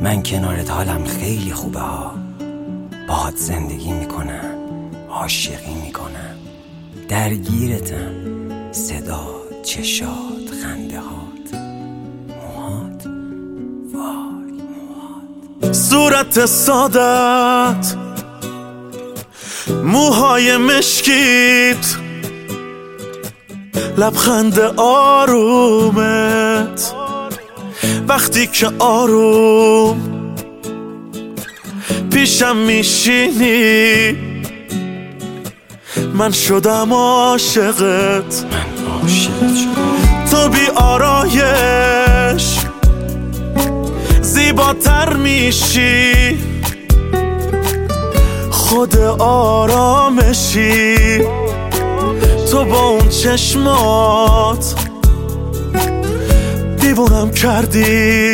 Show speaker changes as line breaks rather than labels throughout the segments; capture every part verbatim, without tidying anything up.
من کنارت حالم خیلی خوبه ها. باهات زندگی میکنم، عاشقی میکنم، درگیرتم. صدا، چشات، خنده هات، موهات، وای موهات.
صورت سادت، موهای مشکیت، لبخند آرومت وقتی که آروم پیشم میشینی، من شدم عاشقت.
من عاشقت شدم.
تو بی آرایش زیباتر میشی، خود آرامشی. تو با اون چشمات دیوونم کردی،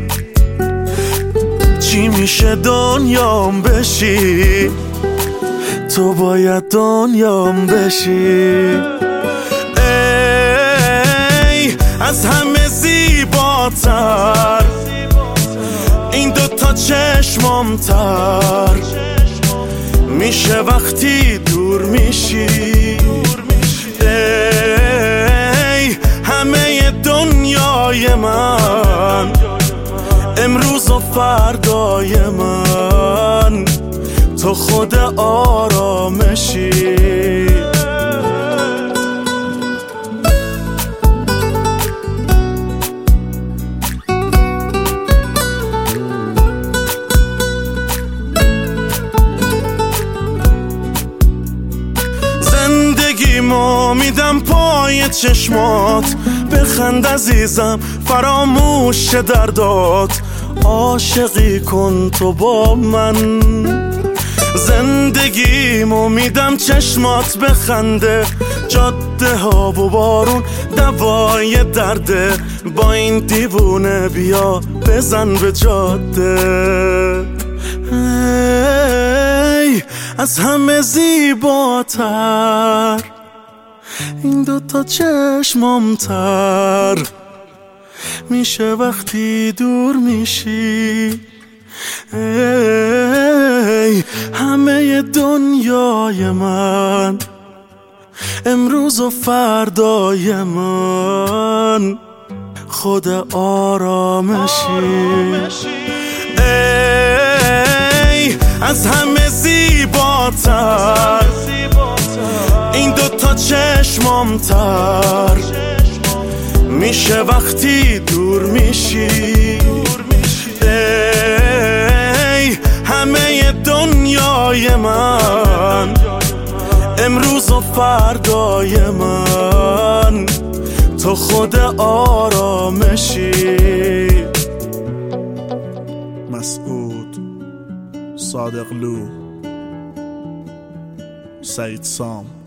چی میشه دنیام بشی، تو باید دنیام بشی. ای از همه زیباتر، این دوتا چشمام تر میشه وقتی دور میشی. ای همه دنیای من، امروز و فردای من، تو خود آرامشی. زندگیمو میدم پای چشمات، بخند عزیزم فراموش دردات، عاشقی کن تو با من. زندگیمو میدم چشمات بخنده، جاده ها و بارون دوای درده، با این دیوونه بیا بزن به جاده. ای از همه زیباتر، این دوتا چشمام تر میشه وقتی دور میشی. ای همه دنیای من، امروز و فردای من، خود آرامشی. ای از همه زیباتر، این دوتا چشمام تر میشه وقتی دور میشی. ای همه دنیای من، امروز و فردای من، تو خود آرامشی.
مسعود صادقلو، سعید سام.